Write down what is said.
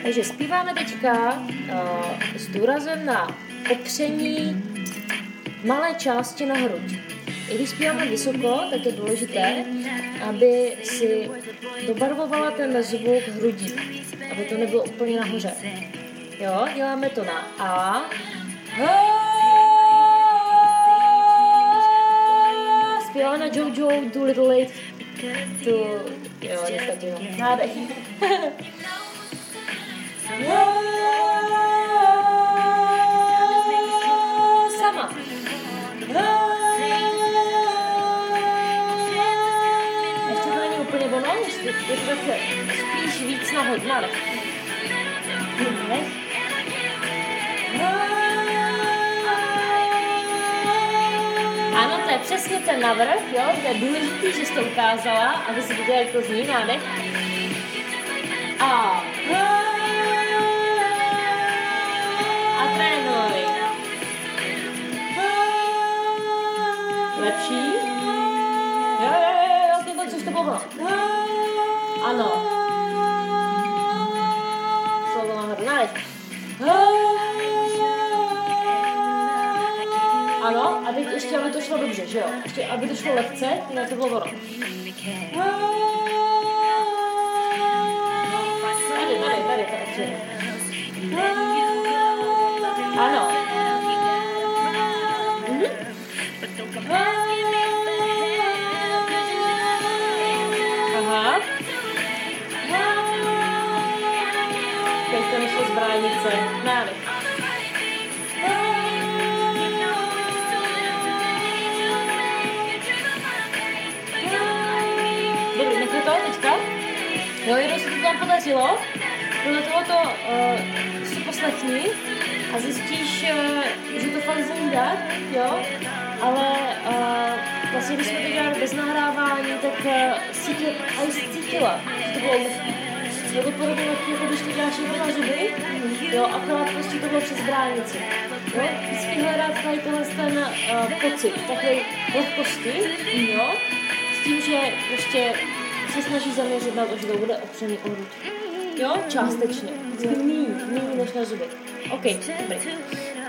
Takže zpíváme teďka s důrazem na opření malé části na hruď. I když zpíváme vysoko, tak je důležité, aby si dobarvovala ten zvuk hrudí, aby to nebylo úplně nahoře. Jo, děláme to na A. Zpíváme na Jojo, Do Little Late. Jo, nestačí. Nádech. Sama. Ještě to není úplně ono, je to takhle spíš víc nahoď. Nádech. Ano, to je přesně ten navrch, jo, to je důležitý, že jsi to ukázala, aby si viděla, jak to zní, nádech. A trénuj. Lepší? Jo, tyhle, což to bylo. Ano. Slovo nahoru, nádech. Ano, a teď ještě, aby to šlo dobře, že jo? Ještě, aby to šlo lehce, jinak to bylo ono. Tady, takže. Ano. Aha. Teď to nešlo z bránice. Nádech. Dobrý, nechme to teďka. Jo, jednou se to tam podařilo. Podle tohoto si poslechni a zjistíš, že to fakt zní tak, jo, ale vlastně, když jsme to dělali bez nahrávání, tak si tě aj cítila, že to bylo lehký. Je to podobně lehký, jako když to děláš jenom na zuby, jo, akorát prostě to bylo přes bránici, jo. Vždycky hledat tady ten pocit, takovej lehkosti, jo, s tím, že prostě se snaží zaměřit na to, že to bude opřený o hruď. Jo, částečně. Méně než na zuby. OK, dobrý.